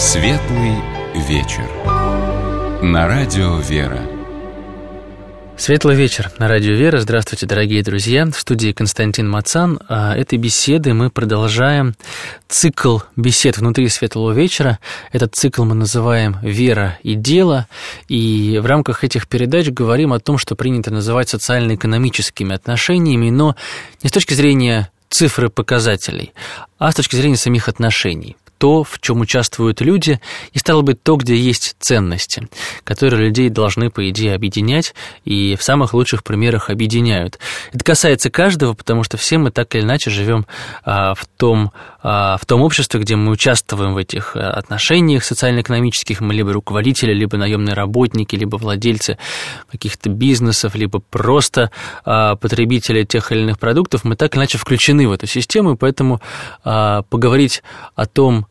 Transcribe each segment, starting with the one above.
Светлый вечер. На радио «Вера». Светлый вечер на радио «Вера». Здравствуйте, дорогие друзья. В студии Константин Мацан. Этой беседы мы продолжаем цикл бесед внутри Светлого вечера. Этот цикл мы называем «Вера и дело». И в рамках этих передач говорим о том, что принято называть социально-экономическими отношениями, но не с точки зрения цифр и показателей, а с точки зрения самих отношений. То, в чем участвуют люди, и стало быть, то, где есть ценности, которые людей должны, по идее, объединять, и в самых лучших примерах объединяют. Это касается каждого, потому что все мы так или иначе живем в том обществе, где мы участвуем в этих отношениях социально-экономических, мы либо руководители, либо наемные работники, либо владельцы каких-то бизнесов, либо просто потребители тех или иных продуктов, мы так или иначе включены в эту систему, и поэтому поговорить о том,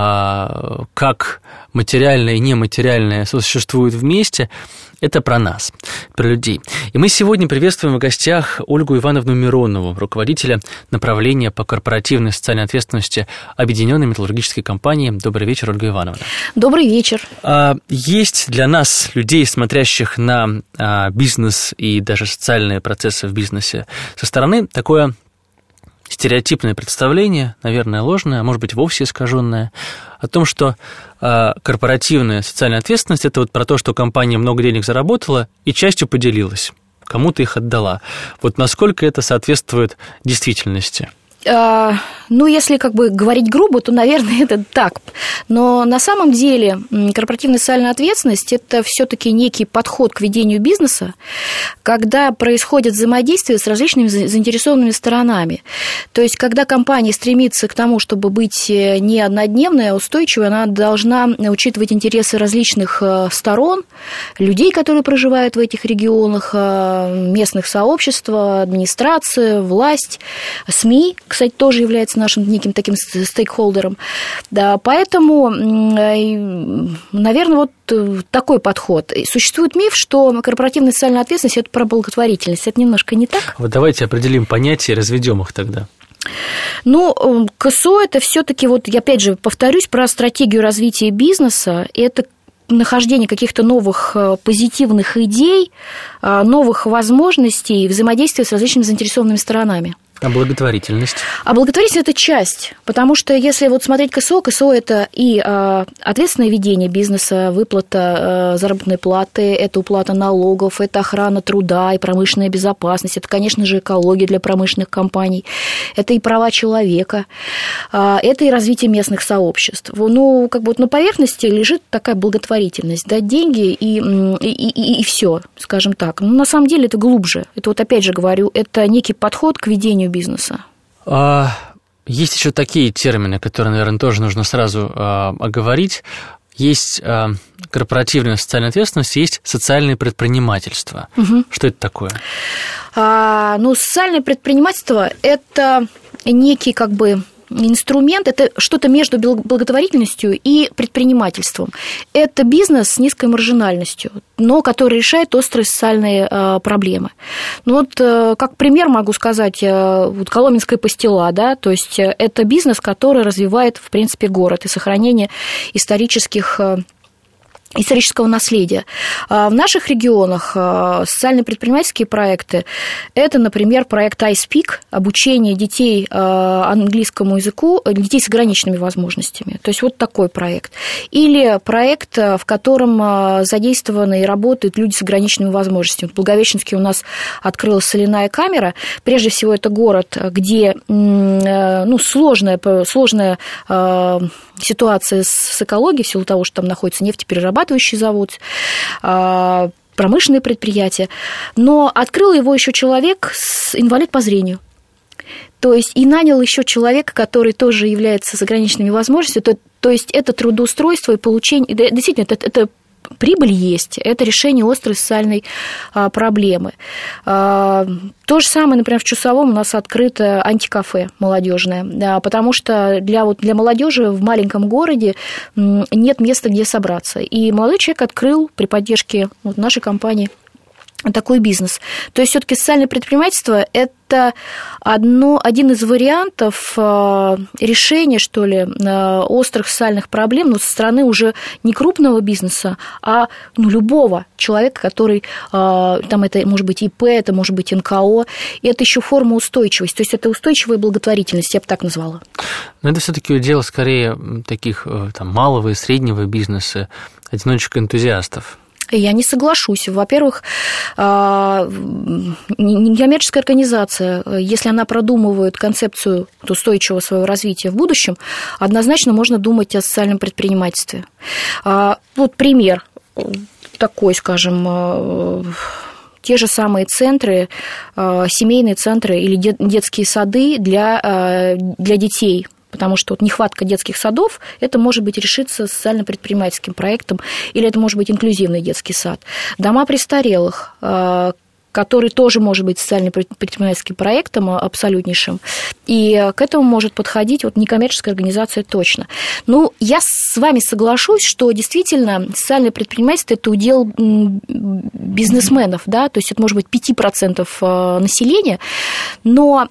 как материальное и нематериальное существуют вместе, это про нас, про людей. И мы сегодня приветствуем в гостях Ольгу Ивановну Миронову, руководителя направления по корпоративной социальной ответственности Объединенной металлургической компании. Добрый вечер, Ольга Ивановна. Добрый вечер. Есть для нас, людей, смотрящих на бизнес и даже социальные процессы в бизнесе со стороны, такое стереотипное представление, наверное, ложное, а может быть, вовсе искаженное, о том, что корпоративная социальная ответственность – это вот про то, что компания много денег заработала и частью поделилась, кому-то их отдала. Вот насколько это соответствует действительности? Если говорить грубо, то, наверное, это так. Но на самом деле корпоративная социальная ответственность – это все-таки некий подход к ведению бизнеса, когда происходит взаимодействие с различными заинтересованными сторонами. То есть, когда компания стремится к тому, чтобы быть не однодневной, а устойчивой, она должна учитывать интересы различных сторон, людей, которые проживают в этих регионах, местных сообществ, администрация, власть, СМИ, кстати, тоже является нашим неким таким стейкхолдером. Да, поэтому, наверное, вот такой подход. Существует миф, что корпоративная социальная ответственность – это про благотворительность. Это немножко не так. Вот давайте определим понятия и разведем их тогда. КСО – это все-таки, я опять же повторюсь, про стратегию развития бизнеса. Это нахождение каких-то новых позитивных идей, новых возможностей взаимодействия с различными заинтересованными сторонами. А благотворительность? А благотворительность – это часть, потому что если смотреть КСО – это и ответственное ведение бизнеса, выплата заработной платы, это уплата налогов, это охрана труда и промышленная безопасность, это, конечно же, экология для промышленных компаний, это и права человека, это и развитие местных сообществ. На поверхности лежит такая благотворительность, дать деньги и все, скажем так. Но на самом деле это глубже. Это опять же говорю, это некий подход к ведению бизнеса. Есть еще такие термины, которые, наверное, тоже нужно сразу оговорить. Есть корпоративная социальная ответственность, есть социальное предпринимательство. Угу. Что это такое? Социальное предпринимательство – это некий инструмент, это что-то между благотворительностью и предпринимательством. Это бизнес с низкой маржинальностью, но который решает острые социальные проблемы. Как пример могу сказать, Коломенская пастила, да, то есть это бизнес, который развивает, в принципе, город и сохранение исторического наследия. В наших регионах социально-предпринимательские проекты – это, например, проект iSpeak, обучение детей английскому языку, детей с ограниченными возможностями. То есть такой проект. Или проект, в котором задействованы и работают люди с ограниченными возможностями. В Благовещенске у нас открылась соляная камера. Прежде всего, это город, где сложная ситуация с экологией, в силу того, что там находится нефтеперерабатывающий завод, промышленные предприятия. Но открыл его еще человек, инвалид по зрению. То есть и нанял еще человека, который тоже является с ограниченными возможностями. То есть это трудоустройство и получение... Действительно, это прибыль есть, это решение острой социальной проблемы. То же самое, например, в Чусовом у нас открыто антикафе молодежное, потому что для молодежи в маленьком городе нет места, где собраться. И молодой человек открыл при поддержке нашей компании такой бизнес. То есть все-таки социальное предпринимательство – это один из вариантов решения, что ли, острых социальных проблем, но со стороны уже не крупного бизнеса, а любого человека, который, там это может быть ИП, это может быть НКО, и это еще форма устойчивости, то есть это устойчивая благотворительность, я бы так назвала. Но это все-таки дело скорее таких там, малого и среднего бизнеса, одиночек-энтузиастов. Я не соглашусь. Во-первых, некоммерческая организация, если она продумывает концепцию устойчивого своего развития в будущем, однозначно можно думать о социальном предпринимательстве. Вот пример такой, скажем, те же самые центры, семейные центры или детские сады для детей. Потому что вот нехватка детских садов, это может быть решиться социально-предпринимательским проектом, или это может быть инклюзивный детский сад. Дома престарелых, который тоже может быть социально-предпринимательским проектом абсолютнейшим, и к этому может подходить вот некоммерческая организация точно. Ну, я с вами соглашусь, что действительно социальное предпринимательство – это удел бизнесменов, да, то есть это может быть 5% населения, но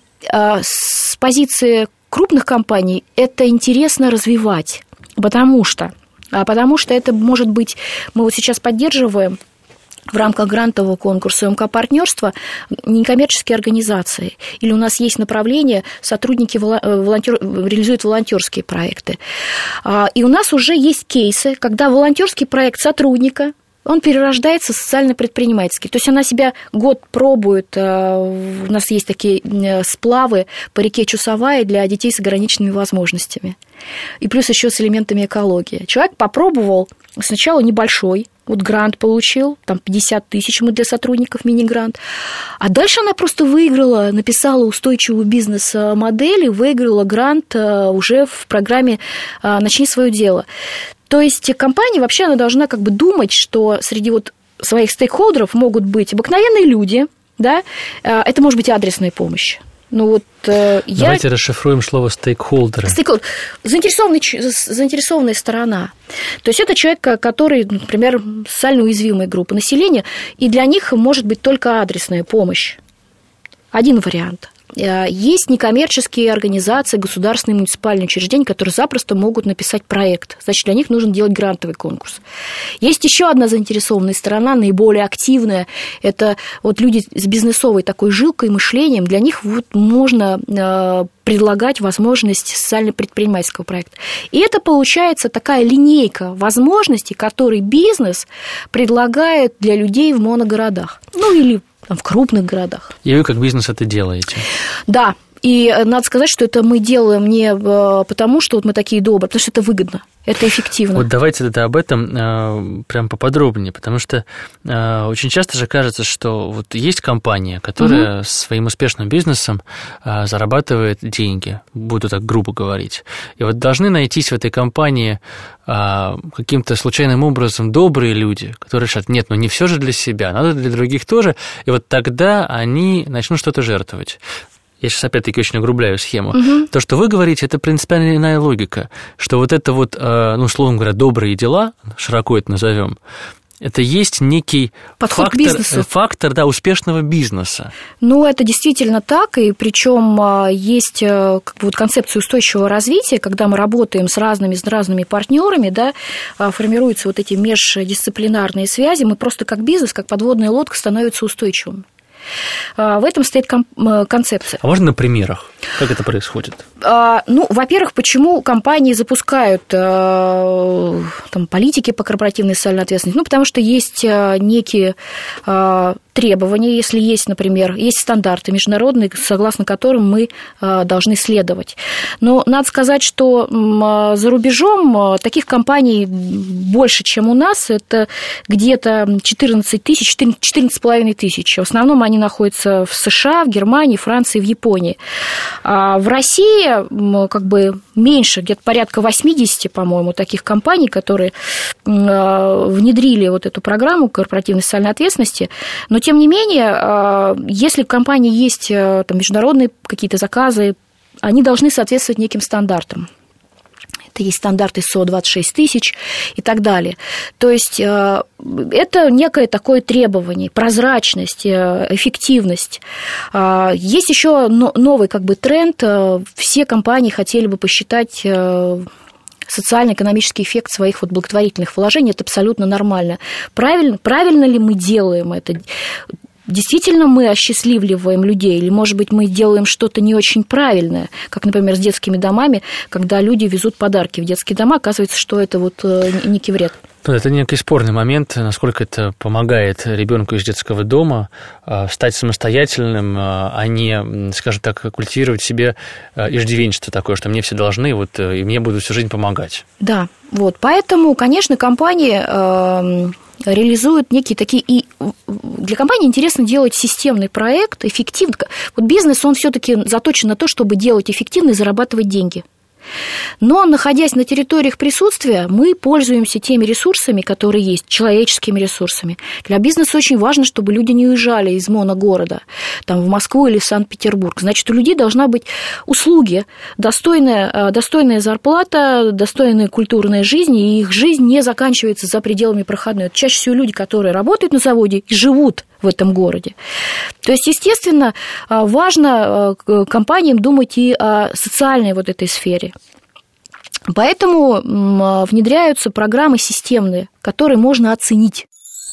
с позиции крупных компаний это интересно развивать, потому что это может быть, мы вот сейчас поддерживаем в рамках грантового конкурса МК-партнерства некоммерческие организации, или у нас есть направление, сотрудники реализуют волонтерские проекты. И у нас уже есть кейсы, когда волонтерский проект сотрудника, он перерождается в социально-предпринимательский. То есть она себя год пробует. У нас есть такие сплавы по реке Чусовая для детей с ограниченными возможностями. И плюс еще с элементами экологии. Человек попробовал сначала небольшой, вот грант получил, там 50 тысяч мы для сотрудников мини-грант. А дальше она просто выиграла, написала устойчивую бизнес-модель и выиграла грант уже в программе «Начни свое дело». То есть компания вообще она должна как бы думать, что среди вот своих стейкхолдеров могут быть обыкновенные люди, да, это может быть адресная помощь. Ну вот давайте расшифруем слово стейкхолдеры. Заинтересованная сторона. То есть это человек, который, например, социально уязвимой группы населения, и для них может быть только адресная помощь. Один вариант. Есть некоммерческие организации, государственные муниципальные учреждения, которые запросто могут написать проект. Значит, для них нужно делать грантовый конкурс. Есть еще одна заинтересованная сторона, наиболее активная. Это вот люди с бизнесовой такой жилкой, мышлением. Для них вот можно предлагать возможность социально-предпринимательского проекта. И это получается такая линейка возможностей, которые бизнес предлагает для людей в моногородах. Ну, или в крупных городах. И вы как бизнес это делаете? Да, и надо сказать, что это мы делаем не потому, что вот мы такие добрые, потому что это выгодно, это эффективно. Вот давайте тогда об этом прям поподробнее, потому что очень часто же кажется, что вот есть компания, которая своим успешным бизнесом зарабатывает деньги, буду так грубо говорить, и вот должны найтись в этой компании каким-то случайным образом добрые люди, которые решат, нет, ну не все же для себя, надо для других тоже, и вот тогда они начнут что-то жертвовать. Я сейчас опять-таки очень огрубляю схему. То, что вы говорите, это принципиально иная логика, что вот это вот, ну, условно говоря, добрые дела, широко это назовем, это есть некий фактор да, успешного бизнеса. Ну, это действительно так, и причем есть как бы, вот, концепция устойчивого развития, когда мы работаем с разными партнерами, да, формируются вот эти междисциплинарные связи, мы просто как бизнес, как подводная лодка становится устойчивым. В этом стоит концепция. А можно на примерах? Как это происходит? Ну, во-первых, почему компании запускают там, политики по корпоративной социальной ответственности? Ну, потому что есть некие требования, если есть, например, есть стандарты международные, согласно которым мы должны следовать. Но надо сказать, что за рубежом таких компаний больше, чем у нас, это где-то 14 тысяч, 14,5 тысяч. В основном они находятся в США, в Германии, Франции, в Японии. А в России как бы меньше, где-то порядка 80, по-моему, таких компаний, которые внедрили вот эту программу корпоративной социальной ответственности. Но, тем не менее, если в компании есть там, международные какие-то заказы, они должны соответствовать неким стандартам. есть стандарт ISO 26000 и так далее. То есть это некое такое требование, прозрачность, эффективность. Есть еще новый тренд. Все компании хотели бы посчитать социально-экономический эффект своих благотворительных вложений. Это абсолютно нормально. Правильно ли мы делаем это? Действительно мы осчастливливаем людей, или, может быть, мы делаем что-то не очень правильное, как, например, с детскими домами, когда люди везут подарки в детские дома, оказывается, что это некий вред. Это некий спорный момент, насколько это помогает ребенку из детского дома стать самостоятельным, а не, скажем так, культивировать в себе иждивенчество такое, что мне все должны, и мне будут всю жизнь помогать. Да, поэтому, конечно, компании реализуют некие такие... И для компании интересно делать системный проект, эффективно. Бизнес, он все-таки заточен на то, чтобы делать эффективно и зарабатывать деньги. Но, находясь на территориях присутствия, мы пользуемся теми ресурсами, которые есть, человеческими ресурсами. Для бизнеса очень важно, чтобы люди не уезжали из моногорода, в Москву или в Санкт-Петербург. Значит, у людей должна быть услуги, достойная зарплата, достойная культурная жизнь, и их жизнь не заканчивается за пределами проходной. Это чаще всего люди, которые работают на заводе и живут в этом городе. То есть, естественно, важно компаниям думать и о социальной этой сфере. Поэтому внедряются программы системные, которые можно оценить.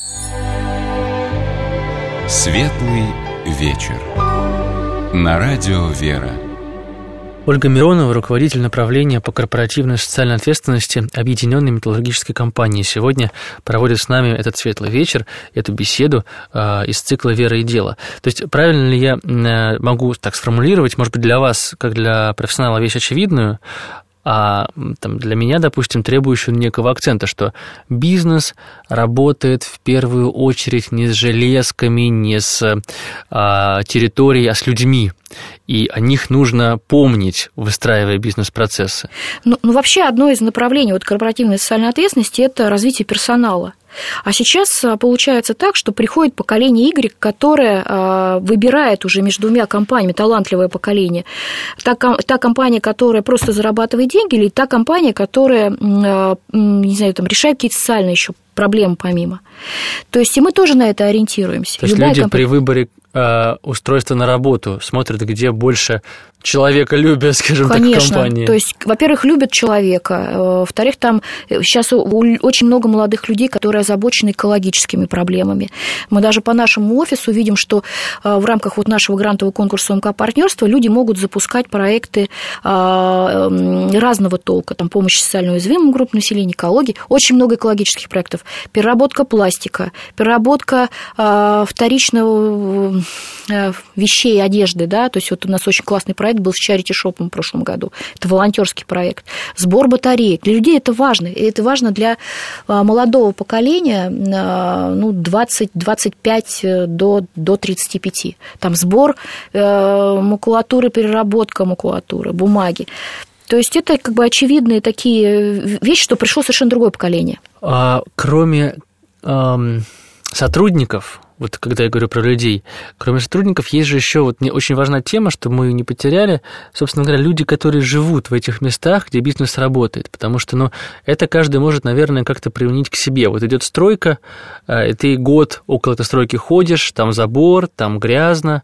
Светлый вечер. На радио «Вера». Ольга Миронова, руководитель направления по корпоративной социальной ответственности Объединенной металлургической компании, сегодня проводит с нами этот светлый вечер, эту беседу из цикла «Вера и дело». То есть правильно ли я могу так сформулировать, может быть, для вас, как для профессионала, вещь очевидную, а для меня, допустим, требующую некого акцента, что бизнес работает в первую очередь не с железками, не с территорией, а с людьми. И о них нужно помнить, выстраивая бизнес-процессы. Вообще, одно из направлений корпоративной социальной ответственности – это развитие персонала. А сейчас получается так, что приходит поколение Y, которое выбирает уже между двумя компаниями, талантливое поколение. Та компания, которая просто зарабатывает деньги, или та компания, которая, решает какие-то социальные еще проблемы помимо. То есть и мы тоже на это ориентируемся. То есть люди при выборе устройства на работу смотрят, где больше человеколюбия, скажем так, в компании. То есть, во-первых, любят человека, во-вторых, там сейчас очень много молодых людей, которые озабочены экологическими проблемами. Мы даже по нашему офису видим, что в рамках нашего грантового конкурса МК-партнерства люди могут запускать проекты разного толка, помощь социально уязвимым группам населения, экологии, очень много экологических проектов, переработка пластика, переработка вторичного вещей, одежды, то есть у нас очень классный проект был с чарити-шопом в прошлом году. Это волонтерский проект. Сбор батареек. Для людей это важно. И это важно для молодого поколения 20-25 до 35. Там сбор макулатуры, переработка макулатуры, бумаги. То есть это очевидные такие вещи, что пришло совершенно другое поколение. Кроме сотрудников, когда я говорю про людей, кроме сотрудников, есть же еще очень важная тема, что мы ее не потеряли, собственно говоря, люди, которые живут в этих местах, где бизнес работает, потому что, это каждый может, наверное, как-то применить к себе. Идет стройка, и ты год около этой стройки ходишь, там забор, там грязно,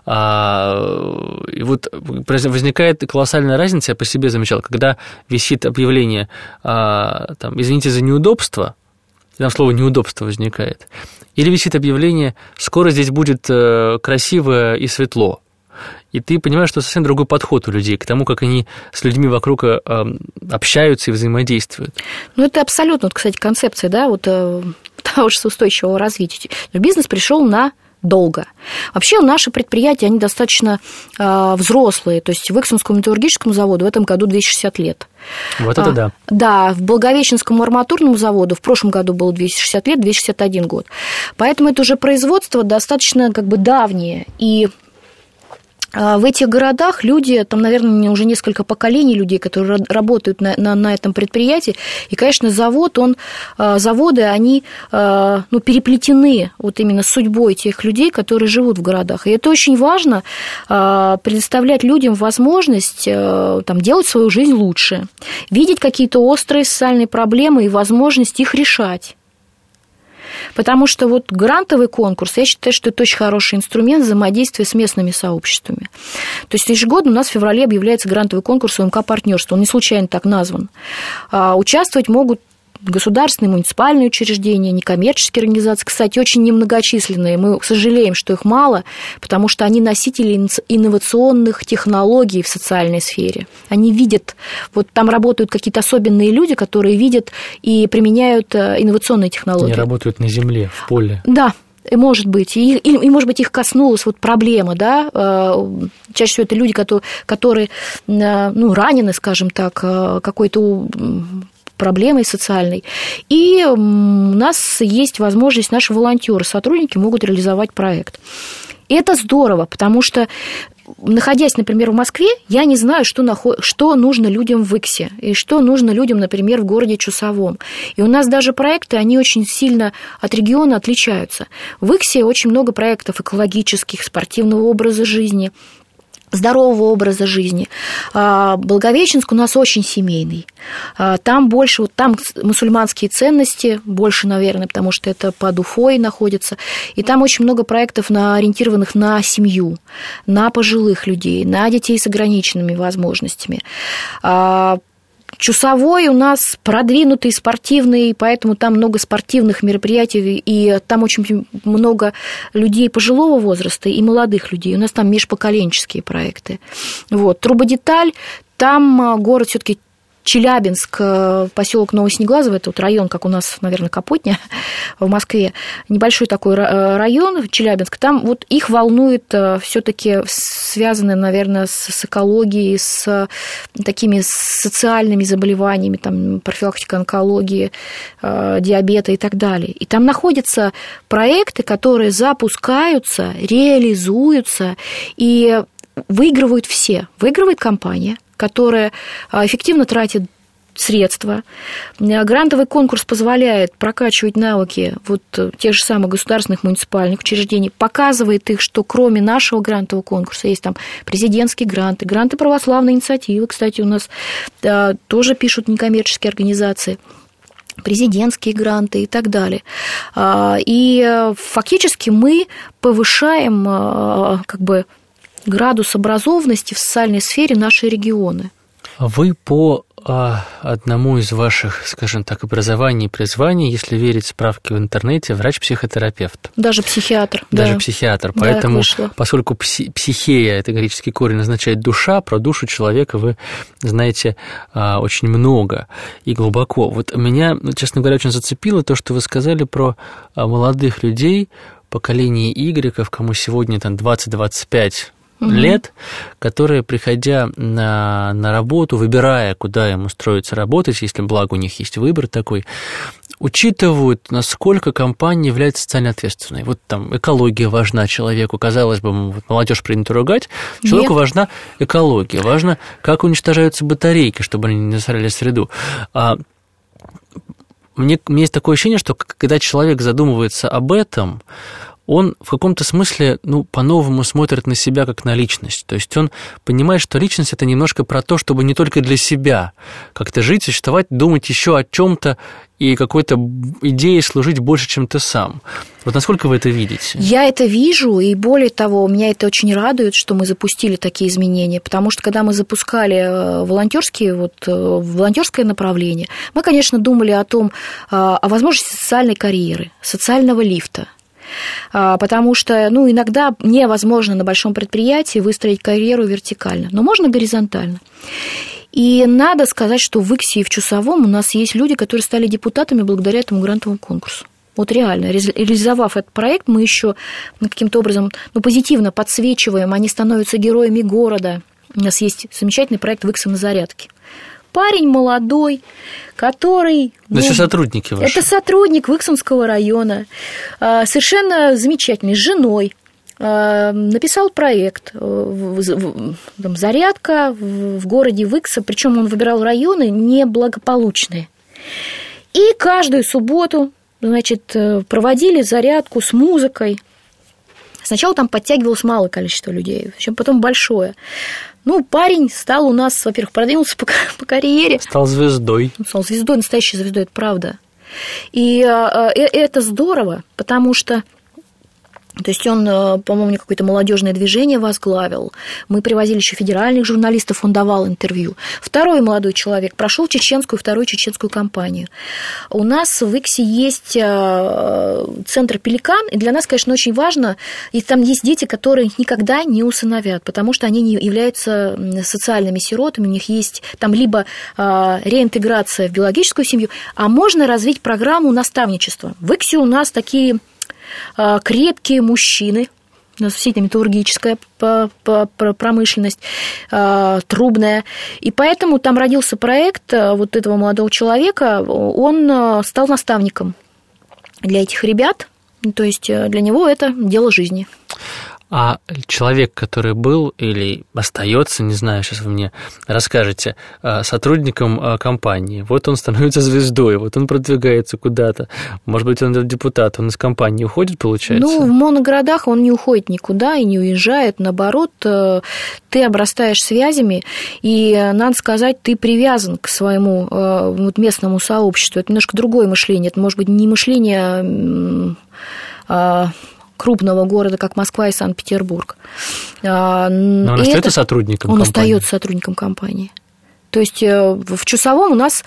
и возникает колоссальная разница, я по себе замечал, когда висит объявление, извините за неудобство, там слово «неудобство» возникает. Или висит объявление «скоро здесь будет красиво и светло». И ты понимаешь, что совсем другой подход у людей к тому, как они с людьми вокруг общаются и взаимодействуют. Это абсолютно, кстати, концепция, того же устойчивого развития. Но бизнес пришел на долго. Вообще наши предприятия, они достаточно взрослые, то есть в Иксумскому металлургическому заводу в этом году 260 лет. Вот это да. Да, в Благовещенскому арматурному заводу в прошлом году было 260 лет, 261 год. Поэтому это уже производство достаточно давнее. И В этих городах люди, там, наверное, уже несколько поколений людей, которые работают на этом предприятии, и, конечно, заводы, они переплетены вот именно с судьбой тех людей, которые живут в городах. И это очень важно, предоставлять людям возможность делать свою жизнь лучше, видеть какие-то острые социальные проблемы и возможность их решать. Потому что вот грантовый конкурс, я считаю, что это очень хороший инструмент взаимодействия с местными сообществами. То есть ежегодно у нас в феврале объявляется грантовый конкурс УМК «Партнерство», он не случайно так назван. Участвовать могут государственные, муниципальные учреждения, некоммерческие организации, кстати, очень немногочисленные. Мы сожалеем, что их мало, потому что они носители инновационных технологий в социальной сфере. Они видят, вот там работают какие-то особенные люди, которые видят и применяют инновационные технологии. Они работают на земле, в поле. Да. И, может быть, может быть, их коснулась вот проблема, да, чаще всего это люди, которые ранены, скажем так, какой-то проблемой социальной. И у нас есть возможность, наши волонтеры, сотрудники могут реализовать проект. И это здорово, потому что, находясь, например, в Москве, я не знаю, что нужно людям в Иксе и что нужно людям, например, в городе Чусовом. И у нас даже проекты, они очень сильно от региона отличаются. В Иксе очень много проектов экологических, спортивного образа жизни, здорового образа жизни. Благовещенск у нас очень семейный. Там больше, там мусульманские ценности, больше, наверное, потому что это под Уфой находится. И там очень много проектов, ориентированных на семью, на пожилых людей, на детей с ограниченными возможностями. Чусовой у нас продвинутый, спортивный, поэтому там много спортивных мероприятий, и там очень много людей пожилого возраста и молодых людей. У нас там межпоколенческие проекты. Вот. Трубодеталь, там город все-таки Челябинск, поселок Новоснеглазово, это вот район, как у нас, наверное, Капотня в Москве, небольшой такой район, Челябинск, там вот их волнует все-таки связанные, наверное, с экологией, с такими социальными заболеваниями, там, профилактика онкологии, диабета и так далее. И там находятся проекты, которые запускаются, реализуются, и выигрывают все. Выигрывает компания, которая эффективно тратит средства. Грантовый конкурс позволяет прокачивать навыки вот тех же самых государственных муниципальных учреждений, показывает их, что кроме нашего грантового конкурса есть там президентские гранты, гранты православной инициативы, кстати, у нас тоже пишут некоммерческие организации, президентские гранты и так далее. И фактически мы повышаем градус образованности в социальной сфере нашей регионы. Вы по одному из ваших, скажем так, образований и призваний, если верить справке в интернете, врач-психотерапевт. Даже психиатр. Даже психиатр. Поэтому, поскольку психея, это греческий корень, означает душа, про душу человека вы знаете очень много и глубоко. Вот меня, честно говоря, очень зацепило то, что вы сказали про молодых людей, поколение Y, кому сегодня там 20-25 лет, которые, приходя на работу, выбирая, куда им устроиться работать, если благо у них есть выбор такой, учитывают, насколько компания является социально ответственной. Вот там экология важна человеку, казалось бы, молодежь принято ругать, человеку важна экология, важно, как уничтожаются батарейки, чтобы они не засоряли среду. Мне есть такое ощущение, что когда человек задумывается об этом, он в каком-то смысле, по-новому смотрит на себя как на личность. То есть он понимает, что личность – это немножко про то, чтобы не только для себя как-то жить, существовать, думать еще о чем-то и какой-то идее служить больше, чем ты сам. Вот насколько вы это видите? Я это вижу, и более того, меня это очень радует, что мы запустили такие изменения, потому что когда мы запускали волонтерское направление, мы, конечно, думали о возможности социальной карьеры, социального лифта. Потому что, иногда невозможно на большом предприятии выстроить карьеру вертикально, но можно горизонтально. И надо сказать, что в Иксе и в Чусовом у нас есть люди, которые стали депутатами благодаря этому грантовому конкурсу. Вот реально, реализовав этот проект, мы еще каким-то образом позитивно подсвечиваем, они становятся героями города. У нас есть замечательный проект в Иксе на зарядке. Парень молодой, который... Это сотрудники ваши. Это сотрудник Иксумского района, совершенно замечательный, с женой. написал проект, зарядка в городе Выкса, причем он выбирал районы неблагополучные. И каждую субботу, значит, проводили зарядку с музыкой. Сначала там подтягивалось малое количество людей, потом большое. Ну, парень стал у нас, во-первых, продвинулся по карьере. Стал звездой. Стал звездой, настоящей звездой, это правда. И это здорово, потому что... То есть он, по-моему, какое-то молодежное движение возглавил. Мы привозили еще федеральных журналистов, он давал интервью. Второй молодой человек прошел вторую чеченскую кампанию. У нас в Иксе есть центр «Пеликан», и для нас, конечно, очень важно, и там есть дети, которые никогда не усыновят, потому что они не являются социальными сиротами, у них есть там либо реинтеграция в биологическую семью, а можно развить программу наставничества. В Иксе у нас такие... крепкие мужчины, у нас все это металлургическая промышленность, трубная, и поэтому там родился проект вот этого молодого человека, он стал наставником для этих ребят, то есть для него это дело жизни. А человек, который был или остается, не знаю, сейчас вы мне расскажете, сотрудником компании, вот он становится звездой, вот он продвигается куда-то, может быть, он депутат, он из компании уходит, получается? Ну, в моногородах он не уходит никуда и не уезжает, наоборот, ты обрастаешь связями, и, надо сказать, ты привязан к своему вот, местному сообществу, это немножко другое мышление, это, может быть, не мышление... крупного города, как Москва и Санкт-Петербург. Но он остается сотрудником компании? Он остается сотрудником компании. То есть в Чусовом у нас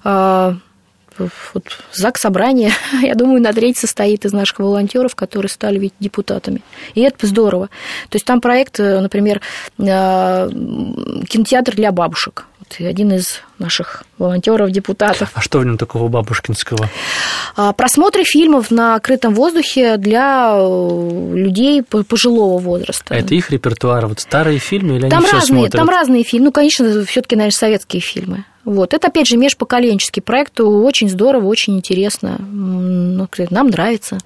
вот, ЗАГС собрание, я думаю, на треть состоит из наших волонтеров, которые стали ведь депутатами. И это здорово. То есть там проект, например, кинотеатр для бабушек. Вот один из наших волонтеров, депутатов. А что в нем такого бабушкинского? Просмотры фильмов на открытом воздухе для людей пожилого возраста. А это их репертуар? Вот старые фильмы или там они все смотрят? Там разные фильмы. Ну, конечно, все-таки, наверное, советские фильмы. Вот. Это, опять же, межпоколенческий проект. Очень здорово, очень интересно. Нам нравится.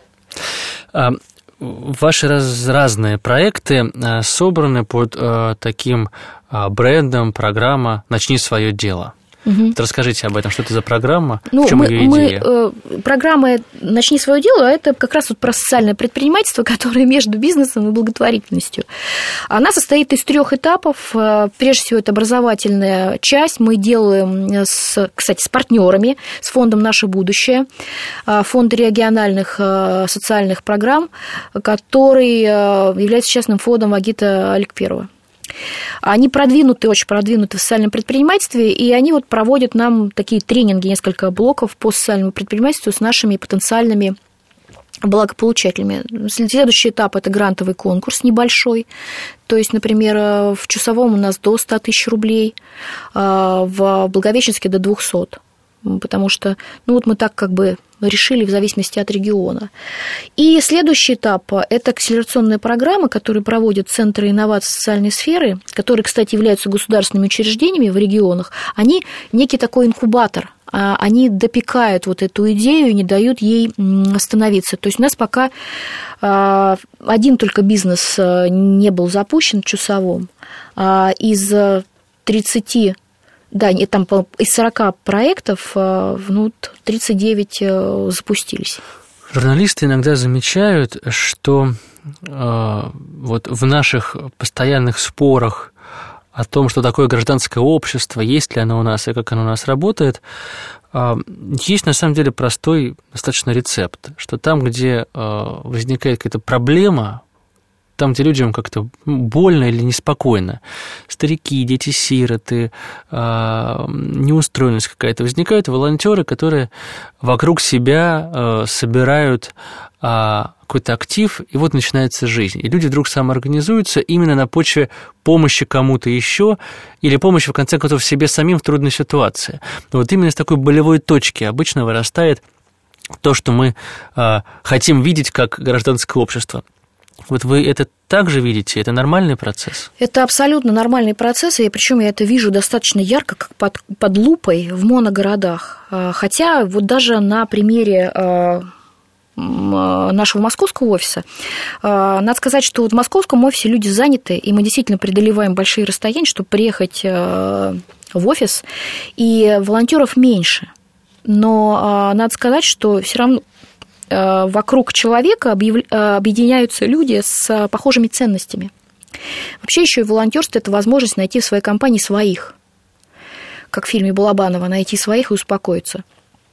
Ваши разные проекты собраны под таким брендом программа «Начни свое дело». Угу. Вот расскажите об этом, что это за программа, в чем ее идея? Программа «Начни свое дело» – это как раз вот про социальное предпринимательство, которое между бизнесом и благотворительностью. Она состоит из 3 этапов. Прежде всего, это образовательная часть. Мы делаем, кстати, с партнерами, с фондом «Наше будущее», фонд региональных социальных программ, который является частным фондом Агита Аликперова. Они очень продвинуты в социальном предпринимательстве, и они вот проводят нам такие тренинги, несколько блоков по социальному предпринимательству с нашими потенциальными благополучателями. Следующий этап – это грантовый конкурс небольшой. То есть, например, в Чусовом у нас до 100 тысяч рублей, в Благовещенске до 200. Потому что, вот мы так как бы решили в зависимости от региона. И следующий этап – это акселерационная программа, которую проводят Центры инноваций социальной сферы, которые, кстати, являются государственными учреждениями в регионах. Они некий такой инкубатор, они допекают вот эту идею и не дают ей остановиться. То есть у нас пока один только бизнес не был запущен в Чусовом, из 30... Да, там из 40 проектов 39 запустились. Журналисты иногда замечают, что вот в наших постоянных спорах о том, что такое гражданское общество, есть ли оно у нас и как оно у нас работает, есть на самом деле простой достаточно рецепт, что там, где возникает какая-то проблема, там, где людям как-то больно или неспокойно, старики, дети-сироты, неустроенность какая-то, возникают волонтеры, которые вокруг себя собирают какой-то актив, и вот начинается жизнь. И люди вдруг самоорганизуются именно на почве помощи кому-то еще или помощи, в конце концов, себе самим в трудной ситуации. Но вот именно с такой болевой точки обычно вырастает то, что мы хотим видеть как гражданское общество. Вот вы это также видите? Это нормальный процесс? Это абсолютно нормальный процесс, и причем я это вижу достаточно ярко, как под лупой в моногородах. Хотя вот даже на примере нашего московского офиса, надо сказать, что в московском офисе люди заняты, и мы действительно преодолеваем большие расстояния, чтобы приехать в офис, и волонтеров меньше. Но надо сказать, что все равно вокруг человека объединяются люди с похожими ценностями. Вообще еще и волонтерство – это возможность найти в своей компании своих, как в фильме Балабанова «Найти своих и успокоиться».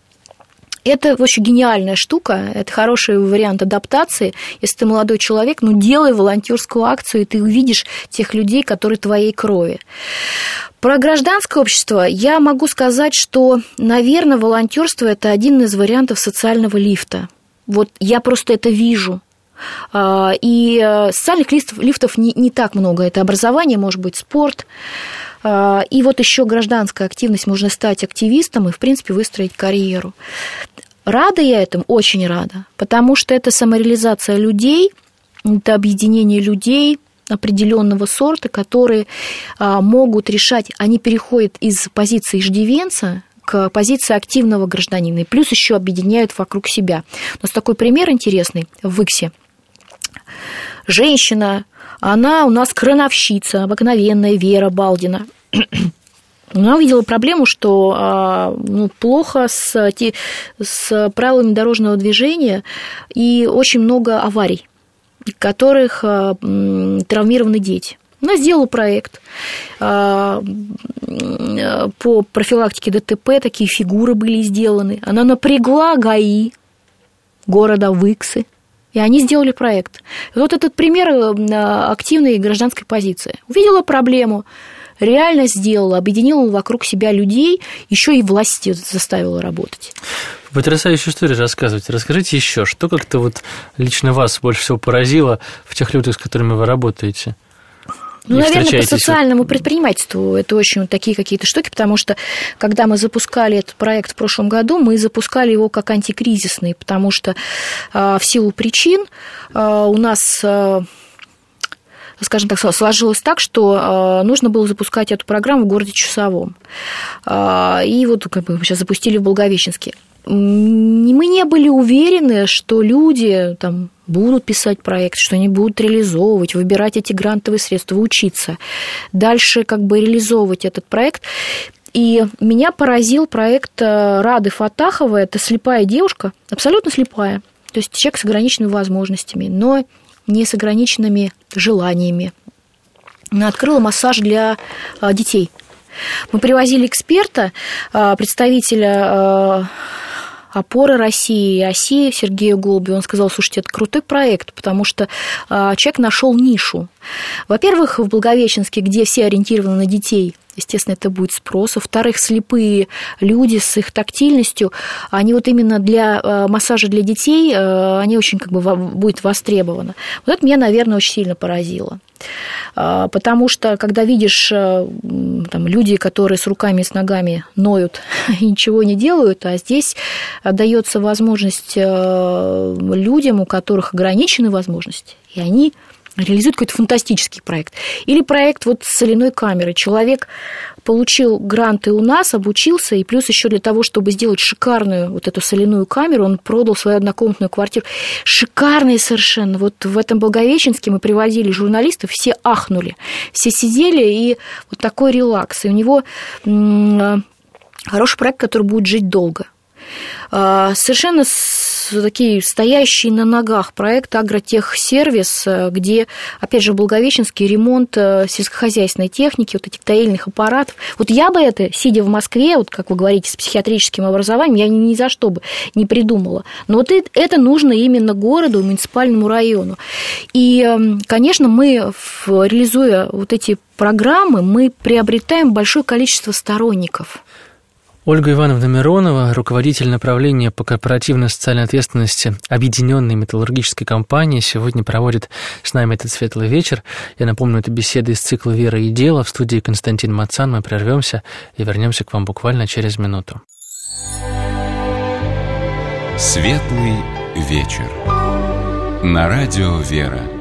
Это очень гениальная штука, это хороший вариант адаптации. Если ты молодой человек, делай волонтерскую акцию, и ты увидишь тех людей, которые твоей крови. Про гражданское общество я могу сказать, что, наверное, волонтерство – это один из вариантов социального лифта. Вот я просто это вижу. И социальных лифтов не так много. Это образование, может быть, спорт. И вот еще гражданская активность, можно стать активистом и, в принципе, выстроить карьеру. Рада я этому? Очень рада, потому что это самореализация людей, это объединение людей определенного сорта, которые могут решать, они переходят из позиции иждивенца к позиции активного гражданина, и плюс еще объединяют вокруг себя. У нас такой пример интересный в ИКСе. Женщина, она у нас крановщица, обыкновенная Вера Балдина. Она увидела проблему, что плохо с правилами дорожного движения и очень много аварий, в которых травмированы дети. Она сделала проект по профилактике ДТП, такие фигуры были сделаны. Она напрягла ГАИ города Выксы, и они сделали проект. И вот этот пример активной гражданской позиции. Увидела проблему, реально сделала, объединила вокруг себя людей, еще и власти заставила работать. Потрясающую историю рассказывайте. Расскажите еще, что как-то вот лично вас больше всего поразило в тех людях, с которыми вы работаете? Наверное, по социальному предпринимательству это очень такие какие-то штуки, потому что, когда мы запускали этот проект в прошлом году, мы запускали его как антикризисный, потому что в силу причин у нас, скажем так, сложилось так, что нужно было запускать эту программу в городе Чусовом. И вот мы сейчас запустили в Благовещенске. Мы не были уверены, что люди там будут писать проект, что они будут реализовывать, выбирать эти грантовые средства, учиться, дальше реализовывать этот проект. И меня поразил проект Рады Фатаховой. Это слепая девушка, абсолютно слепая, то есть человек с ограниченными возможностями, но не с ограниченными желаниями. Она открыла массаж для детей. Мы привозили эксперта, представителя «Опоры России», ОСИ Сергея Голубева. Он сказал: слушайте, это крутой проект, потому что человек нашел нишу. Во-первых, в Благовещенске, где все ориентированы на детей, естественно, это будет спрос. Во-вторых, слепые люди с их тактильностью, они вот именно для массажа для детей, они очень будет востребованы. Вот это меня, наверное, очень сильно поразило. Потому что, когда видишь там, люди, которые с руками и с ногами ноют и ничего не делают, а здесь дается возможность людям, у которых ограничены возможности, и они реализуют какой-то фантастический проект. Или проект вот с соляной камерой. Человек получил гранты у нас, обучился, и плюс еще для того, чтобы сделать шикарную вот эту соляную камеру, он продал свою однокомнатную квартиру. Шикарные совершенно. Вот в этом Благовещенске мы привозили журналистов, все ахнули. Все сидели, и вот такой релакс. И у него хороший проект, который будет жить долго. Совершенно такие стоящие на ногах проект «Агротехсервис», где, опять же, в Благовещенске ремонт сельскохозяйственной техники, вот этих таильных аппаратов. Вот я бы это, сидя в Москве, вот как вы говорите, с психиатрическим образованием, я ни за что бы не придумала. Но вот это нужно именно городу, муниципальному району. И, конечно, мы, реализуя вот эти программы, мы приобретаем большое количество сторонников. Ольга Ивановна Миронова, руководитель направления по корпоративной социальной ответственности Объединенной металлургической компании, сегодня проводит с нами этот светлый вечер. Я напомню, это беседа из цикла «Вера и дело». В студии Константин Мацан. Мы прервемся и вернемся к вам буквально через минуту. Светлый вечер. На радио «Вера».